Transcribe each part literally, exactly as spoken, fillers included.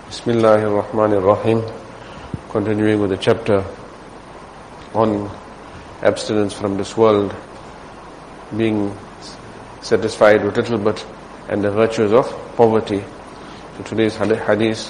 Bismillahir Rahmanir Rahim. Continuing with the chapter on abstinence from this world, being satisfied with little bit, and the virtues of poverty. So today's hadith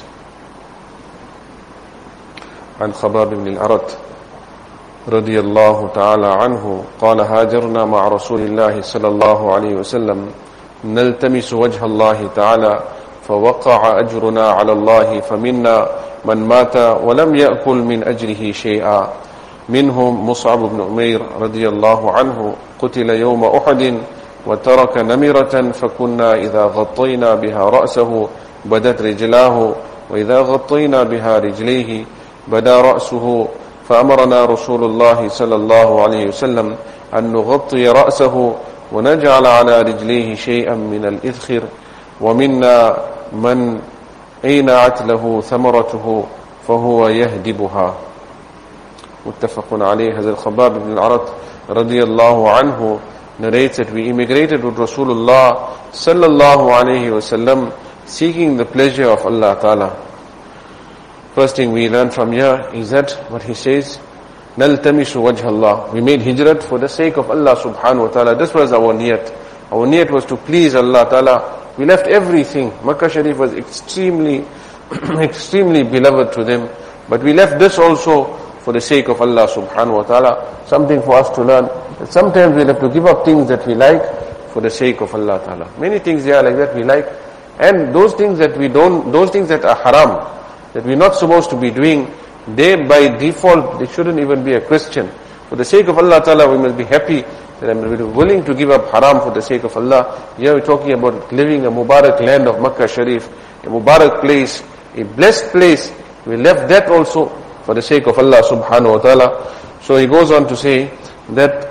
عن خباب بن الأرت رضي الله تعالى عنه قال هاجرنا مع رسول الله صلى الله عليه وسلم نلتمس وجه الله تعالى فوقع أجرنا على الله فمنا من مات ولم يأكل من أجره شيئا منهم مصعب بن عمير رضي الله عنه قتل يوم أحد وترك نمرة فكنا إذا غطينا بها رأسه بدت رجلاه وإذا غطينا بها رجليه بدا رأسه فأمرنا رسول الله صلى الله عليه وسلم أن نغطي رأسه ونجعل على رجليه شيئا من الإذخر ومنا من أينعت له ثمرته فهو يهدبها. Muttafaqun alayh. Hazrat Khabab ibn al-Arat radiyallahu anhu narrates that we immigrated with Rasulullah sallallahu alayhi wasallam seeking the pleasure of Allah Ta'ala. First thing we learn from here is that what he says, نَلْتَمِسُ وَجْهَ اللَّهِ. We made hijrat for the sake of Allah subhanahu wa ta'ala. This was our niyat. Our niyat was to please Allah Ta'ala. We left everything. Makkah Sharif was extremely, extremely beloved to them. But we left this also for the sake of Allah subhanahu wa ta'ala. Something for us to learn. That sometimes we have to give up things that we like for the sake of Allah Ta'ala. Many things there like that we like. And those things that we don't, those things that are haram, that we're not supposed to be doing, they by default, they shouldn't even be a question. For the sake of Allah Ta'ala, we must be happy that I'm willing to give up haram for the sake of Allah. Here we're talking about living a Mubarak land of Makkah Sharif, a Mubarak place, a blessed place. We left that also for the sake of Allah subhanahu wa ta'ala. So he goes on to say that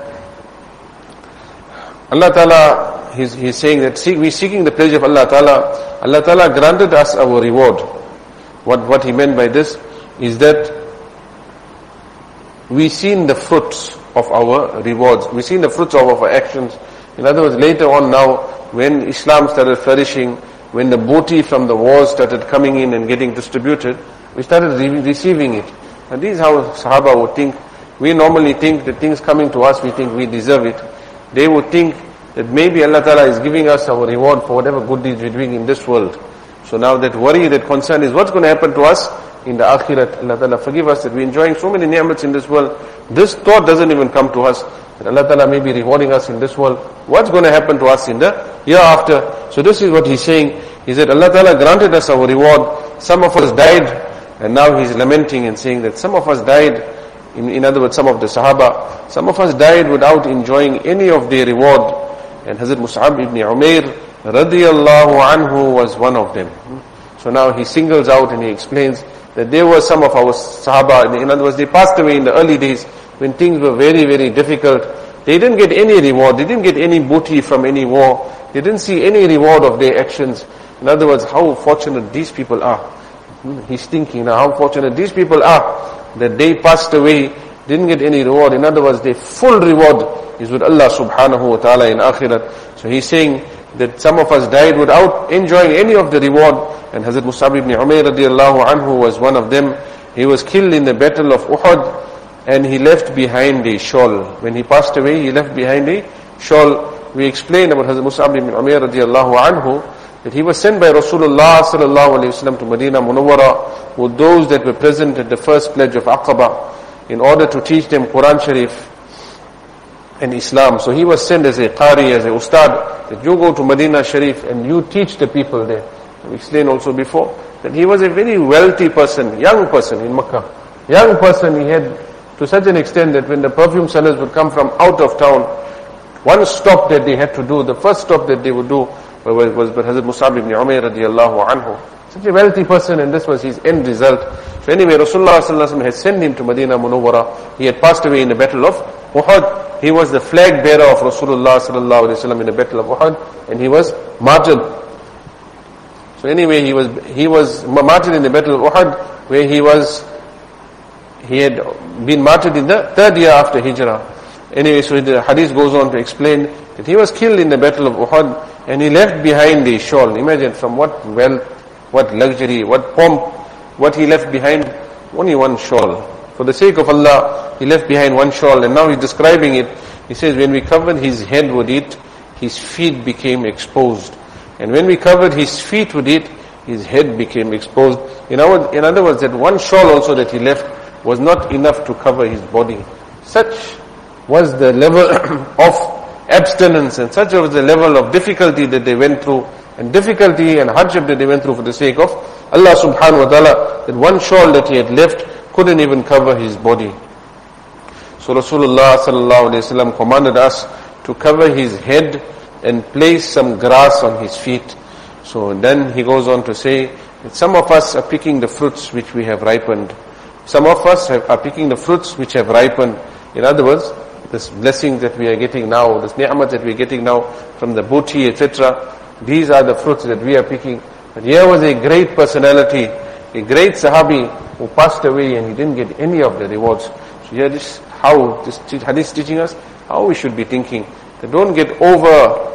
Allah Ta'ala, he's, he's saying that seek, we're seeking the pleasure of Allah Ta'ala. Allah Ta'ala granted us our reward. What, what he meant by this is that we seen the fruits of our rewards. We seen the fruits of our actions. In other words, later on now, when Islam started flourishing, when the booty from the wars started coming in and getting distributed, we started re- receiving it. And this is how Sahaba would think. We normally think that things coming to us, we think we deserve it. They would think that maybe Allah Ta'ala is giving us our reward for whatever good deeds we're doing in this world. So now that worry, that concern is what's going to happen to us in the akhirat. Allah Ta'ala forgive us that we're enjoying so many ni'mats in this world. This thought doesn't even come to us, that Allah Ta'ala may be rewarding us in this world. What's going to happen to us in the year after? So this is what he's saying. He said Allah Ta'ala granted us our reward. Some of us died, and now he's lamenting and saying that some of us died, in, in other words some of the Sahaba, some of us died without enjoying any of their reward. And Hazrat Mus'ab ibn Umair radiyallahu anhu was one of them. So now he singles out and he explains that there were some of our Sahaba, in other words, they passed away in the early days when things were very, very difficult. They didn't get any reward, they didn't get any booty from any war, they didn't see any reward of their actions. In other words, how fortunate these people are. He's thinking now, how fortunate these people are that they passed away, didn't get any reward. In other words, their full reward is with Allah subhanahu wa ta'ala in akhirat. So he's saying that some of us died without enjoying any of the reward, and Hazrat Mus'ab ibn Umair radiyallahu anhu was one of them. He was killed in the battle of Uhud, and he left behind a shawl. When he passed away, he left behind a shawl. We explained about Hazrat Mus'ab ibn Umair radiyallahu anhu, that he was sent by Rasulullah sallallahu alayhi wasallam to Medina Munawwara with those that were present at the first pledge of Aqaba, in order to teach them Quran Sharif and Islam. So he was sent as a qari, as a ustad, that you go to Medina Sharif and you teach the people there. We explained also before that he was a very wealthy person, young person in Makkah. Young person, he had to such an extent that when the perfume sellers would come from out of town, one stop that they had to do, the first stop that they would do was, was by Hazrat Mus'ab ibn Umair radiyallahu anhu. Such a wealthy person, and this was his end result. So anyway, Rasulullah sallallahu alaihi wasallam had sent him to Medina Munawwara. He had passed away in the battle of Uhud. He was the flag bearer of Rasulullah sallallahu alaihi wasallam in the battle of Uhud, and he was martyred. So anyway, he was he was martyred in the battle of Uhud, where he was he had been martyred in the third year after Hijrah. Anyway, so the hadith goes on to explain that he was killed in the battle of Uhud, and he left behind a shawl. Imagine from what wealth, what luxury, what pomp, what he left behind? Only one shawl. For the sake of Allah, he left behind one shawl, and now he's describing it. He says, when we covered his head with it, his feet became exposed. And when we covered his feet with it, his head became exposed. In other, in other words, that one shawl also that he left was not enough to cover his body. Such was the level of abstinence, and such was the level of difficulty that they went through, and difficulty and hardship that they went through for the sake of Allah subhanahu wa ta'ala, that one shawl that he had left couldn't even cover his body. So Rasulullah sallallahu alayhi wa sallam commanded us to cover his head and place some grass on his feet. So then he goes on to say that some of us are picking the fruits which we have ripened. Some of us have, are picking the fruits which have ripened. In other words, this blessing that we are getting now, this ni'mat that we are getting now from the booty, et cetera, these are the fruits that we are picking. But here was a great personality, a great Sahabi who passed away and he didn't get any of the rewards. So here this how this hadith is teaching us how we should be thinking. That don't get over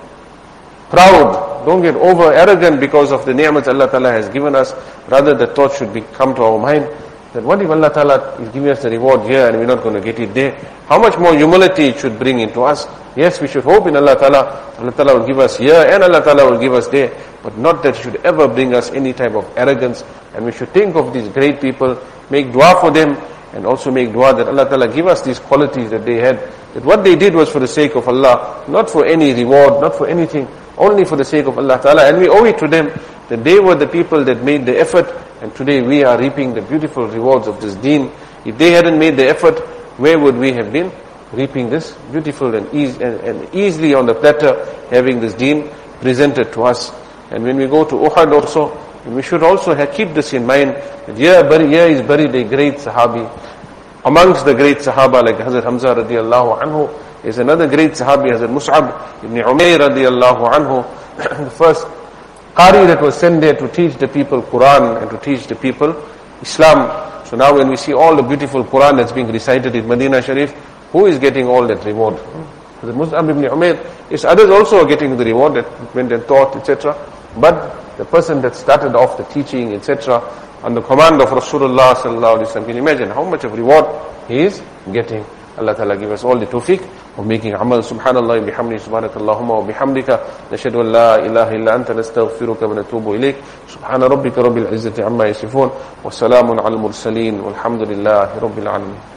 proud, don't get over arrogant because of the ni'mat Allah Ta'ala has given us. Rather the thought should be come to our mind that what if Allah Ta'ala is giving us the reward here and we're not going to get it there? How much more humility it should bring into us. Yes, we should hope in Allah Ta'ala, Allah Ta'ala will give us here and Allah Ta'ala will give us there, but not that it should ever bring us any type of arrogance. And we should think of these great people, make dua for them, and also make dua that Allah Ta'ala give us these qualities that they had, that what they did was for the sake of Allah, not for any reward, not for anything, only for the sake of Allah Ta'ala. And we owe it to them that they were the people that made the effort, and today we are reaping the beautiful rewards of this deen. If they hadn't made the effort, where would we have been? Reaping this beautiful and, easy, and, and easily on the platter, having this deen presented to us. And when we go to Uhud also, we should also have, keep this in mind, that here, here is buried a great Sahabi. Amongst the great Sahaba like Hazrat Hamza radiallahu anhu, is another great Sahabi, Hazrat Mus'ab ibn Umayr radiallahu anhu, the first Qari that was sent there to teach the people Quran and to teach the people Islam. So now when we see all the beautiful Quran that's being recited in Medina Sharif, who is getting all that reward? The Mus'ab ibn Umayr, is others also are getting the reward that went and taught, et cetera. But the person that started off the teaching, et cetera, on the command of Rasulullah sallallahu alaihi wasallam, can you imagine how much of reward he is getting? Allah Ta'ala give us all the tawfiq of making amal. Subhanallah bihamdi, subhanakallahumma wa bihamdika, nashhadu an la ilaha illa anta, nastaghfiruka wa natubu ilayk. Subhana rabbika rabbil izzati amma yasifun, wa salamun al mursaleen, walhamdulillahi rabbil alamin.